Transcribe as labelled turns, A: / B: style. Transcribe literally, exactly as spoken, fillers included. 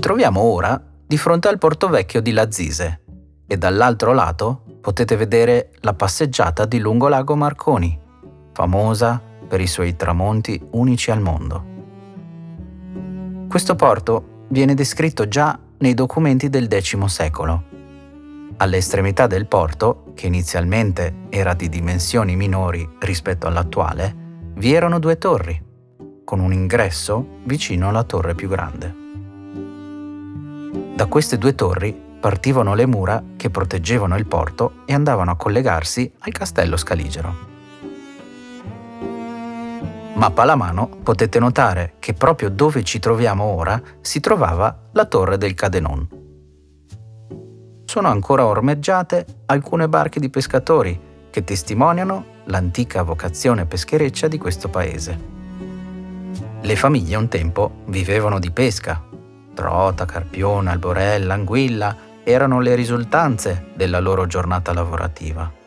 A: troviamo ora di fronte al Porto Vecchio di Lazise e dall'altro lato potete vedere la passeggiata di lungo Lago Marconi, famosa per i suoi tramonti unici al mondo. Questo porto viene descritto già nei documenti del X secolo. Alle estremità del porto, che inizialmente era di dimensioni minori rispetto all'attuale, vi erano due torri, con un ingresso vicino alla torre più grande. Da queste due torri partivano le mura che proteggevano il porto e andavano a collegarsi al castello Scaligero. Mappa alla mano potete notare che proprio dove ci troviamo ora si trovava la torre del Cadenon. Sono ancora ormeggiate alcune barche di pescatori che testimoniano l'antica vocazione peschereccia di questo paese. Le famiglie un tempo vivevano di pesca. Trota, carpione, alborella, anguilla erano le risultanze della loro giornata lavorativa.